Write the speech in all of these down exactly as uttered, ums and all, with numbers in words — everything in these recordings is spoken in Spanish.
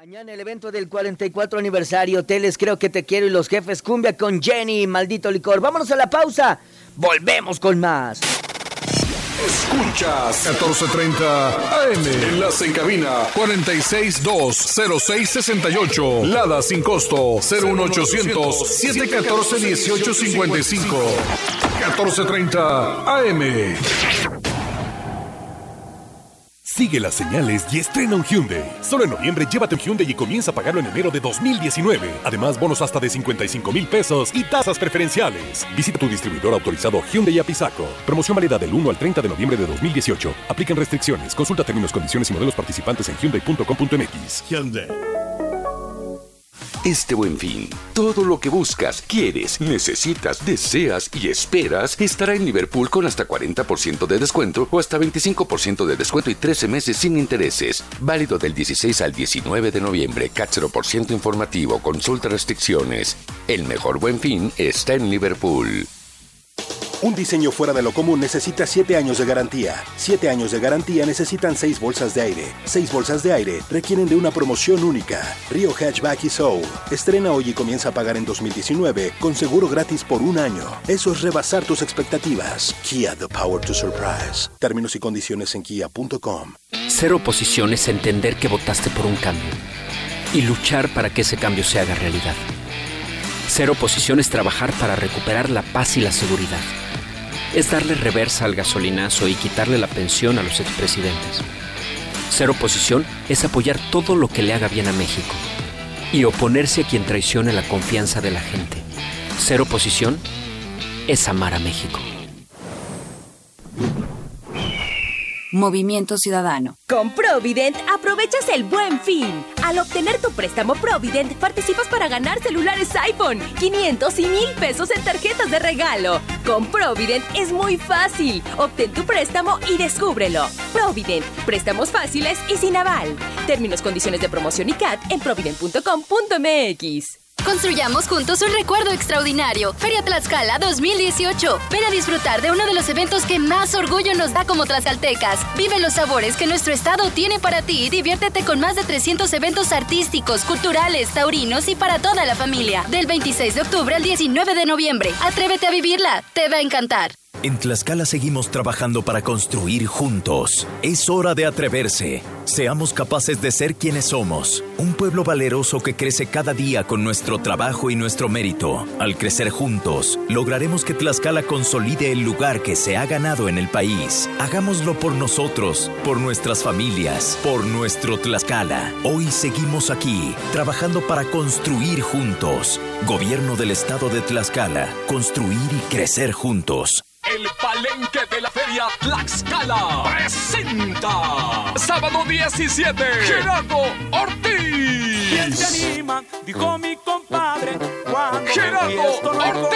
Mañana el evento del cuarenta y cuatro aniversario, hoteles Creo que te quiero y Los Jefes Cumbia con Jenny, Maldito Licor. Vámonos a la pausa, volvemos con más. Escuchas catorce treinta A M. Enlace en cabina cuarenta y seis dos cero seis sesenta y ocho. Lada sin costo cero uno ochocientos siete catorce dieciocho cincuenta y cinco. catorce treinta A M. Sigue las señales y estrena un Hyundai. Solo en noviembre llévate un Hyundai y comienza a pagarlo en enero de dos mil diecinueve. Además, bonos hasta de cincuenta y cinco mil pesos y tasas preferenciales. Visita tu distribuidor autorizado Hyundai Apizaco. Promoción válida del uno al treinta de noviembre de dos mil dieciocho. Aplican restricciones. Consulta términos, condiciones y modelos participantes en hyundai punto com punto m x. Hyundai. Este Buen Fin, todo lo que buscas, quieres, necesitas, deseas y esperas estará en Liverpool con hasta cuarenta por ciento de descuento o hasta veinticinco por ciento de descuento y trece meses sin intereses. Válido del dieciséis al diecinueve de noviembre. C A T cero por ciento informativo. Consulta restricciones. El mejor Buen Fin está en Liverpool. Un diseño fuera de lo común necesita siete años de garantía. siete años de garantía necesitan seis bolsas de aire. seis bolsas de aire requieren de una promoción única. Rio Hatchback y Soul. Estrena hoy y comienza a pagar en dos mil diecinueve con seguro gratis por un año. Eso es rebasar tus expectativas. Kia, the power to surprise. Términos y condiciones en kia punto com. Ser oposición es entender que votaste por un cambio y luchar para que ese cambio se haga realidad. Ser oposición es trabajar para recuperar la paz y la seguridad. Es darle reversa al gasolinazo y quitarle la pensión a los expresidentes. Ser oposición es apoyar todo lo que le haga bien a México y oponerse a quien traicione la confianza de la gente. Ser oposición es amar a México. Movimiento Ciudadano. Con Provident aprovechas el Buen Fin. Al obtener tu préstamo Provident, participas para ganar celulares iPhone, quinientos y mil pesos en tarjetas de regalo. Con Provident es muy fácil. Obtén tu préstamo y descúbrelo. Provident, préstamos fáciles y sin aval. Términos, condiciones de promoción y C A T en provident punto com punto m x. Construyamos juntos un recuerdo extraordinario. Feria Tlaxcala dos mil dieciocho. Ven a disfrutar de uno de los eventos que más orgullo nos da como tlaxcaltecas. Vive los sabores que nuestro estado tiene para ti y diviértete con más de trescientos eventos artísticos, culturales, taurinos y para toda la familia. Del veintiséis de octubre al diecinueve de noviembre. Atrévete a vivirla. Te va a encantar. En Tlaxcala seguimos trabajando para construir juntos. Es hora de atreverse. Seamos capaces de ser quienes somos. Un pueblo valeroso que crece cada día con nuestro trabajo y nuestro mérito. Al crecer juntos, lograremos que Tlaxcala consolide el lugar que se ha ganado en el país. Hagámoslo por nosotros, por nuestras familias, por nuestro Tlaxcala. Hoy seguimos aquí, trabajando para construir juntos. Gobierno del Estado de Tlaxcala. Construir y crecer juntos. El Palenque de la Feria Tlaxcala presenta sábado diecisiete Gerardo Ortiz. ¿Quién se anima? Dijo mi compadre. Gerardo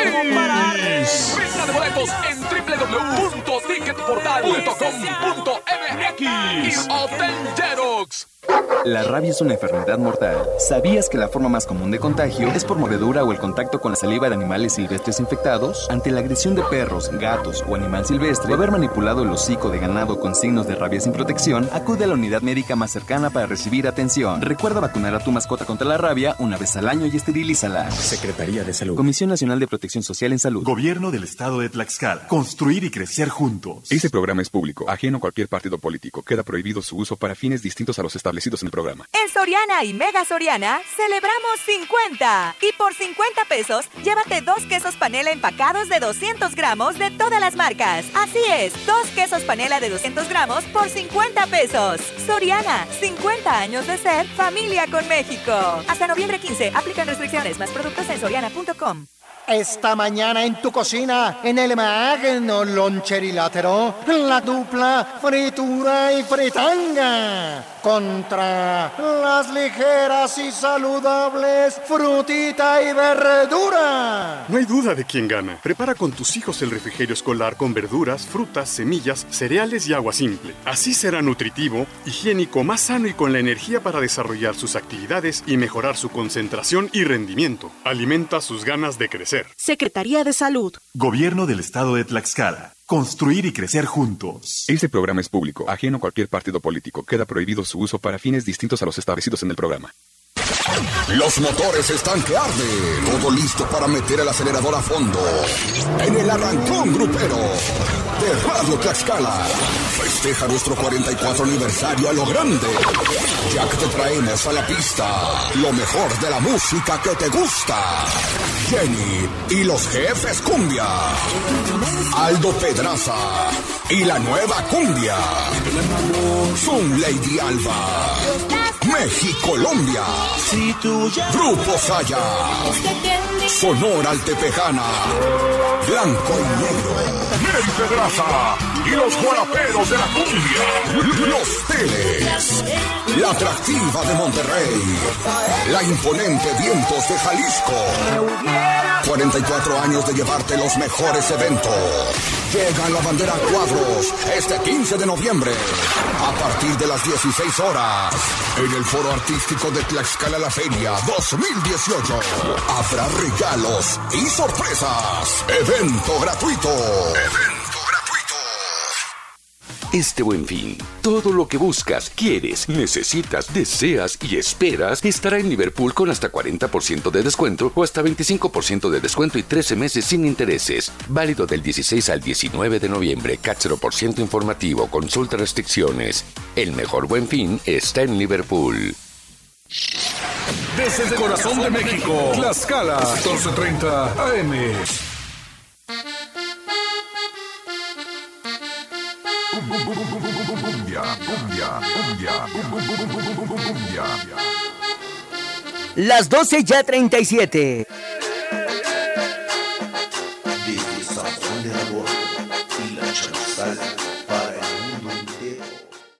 Ortiz. Venta de boletos en doble u doble u doble u punto ticket portal punto com punto m x y Hotel Jerox. La rabia es una enfermedad mortal. ¿Sabías que la forma más común de contagio es por mordedura o el contacto con la saliva de animales silvestres infectados? Ante la agresión de perros, gatos o animal silvestre, o haber manipulado el hocico de ganado con signos de rabia sin protección, acude a la unidad médica más cercana para recibir atención. Recuerda vacunar a tu mascota contra la rabia una vez al año y esterilízala. Secretaría de Salud. Comisión Nacional de Protección Social en Salud. Gobierno del Estado de Tlaxcala. Construir y crecer juntos. Este programa es público, ajeno a cualquier partido político. Queda prohibido su uso para fines distintos a los establecidos en el programa. En Soriana y Mega Soriana celebramos cincuenta. Y por cincuenta pesos, llévate dos quesos panela empacados de doscientos gramos de todas las marcas. Así es, dos quesos panela de doscientos gramos por cincuenta pesos. Soriana, cincuenta años de ser familia con México. Hasta noviembre quince, aplican restricciones. Más productos en soriana punto com. Esta mañana en tu cocina, en el magno loncherilátero, la dupla fritura y fritanga contra las ligeras y saludables frutita y verdura. No hay duda de quién gana. Prepara con tus hijos el refrigerio escolar con verduras, frutas, semillas, cereales y agua simple. Así será nutritivo, higiénico, más sano y con la energía para desarrollar sus actividades y mejorar su concentración y rendimiento. Alimenta sus ganas de crecer. Secretaría de Salud. Gobierno del Estado de Tlaxcala. Construir y crecer juntos. Este programa es público, ajeno a cualquier partido político. Queda prohibido su uso para fines distintos a los establecidos en el programa. Los motores están que arden. Todo listo para meter el acelerador a fondo. En el arrancón grupero de Radio Tlaxcala. Festeja nuestro cuarenta y cuatro aniversario a lo grande. Ya que te traemos a la pista lo mejor de la música que te gusta. Jenny y los Jefes Cumbia. Aldo Pedraza y la nueva cumbia. Zoom Lady Alba. México-Colombia. Grupo Saya. Sonora Altepejana. Blanco y negro. Mary Pedraza y los guaraperos de la cumbia. Los Teles. La atractiva de Monterrey. La imponente Vientos de Jalisco. cuarenta y cuatro años de llevarte los mejores eventos. Llega la bandera a cuadros este quince de noviembre a partir de las dieciséis horas en el Foro Artístico de Tlaxcala La Feria dos mil dieciocho. Habrá regalos y sorpresas. Evento gratuito. Evento gratuito. Este Buen Fin, todo lo que buscas, quieres, necesitas, deseas y esperas estará en Liverpool con hasta cuarenta por ciento de descuento o hasta veinticinco por ciento de descuento y trece meses sin intereses. Válido del dieciséis al diecinueve de noviembre. C A T cero por ciento informativo. Consulta restricciones. El mejor Buen Fin está en Liverpool. Desde el corazón de México, Tlaxcala, catorce treinta A M. Cumbia, cumbia, cumbia, cumbia. Las doce ya treinta y siete.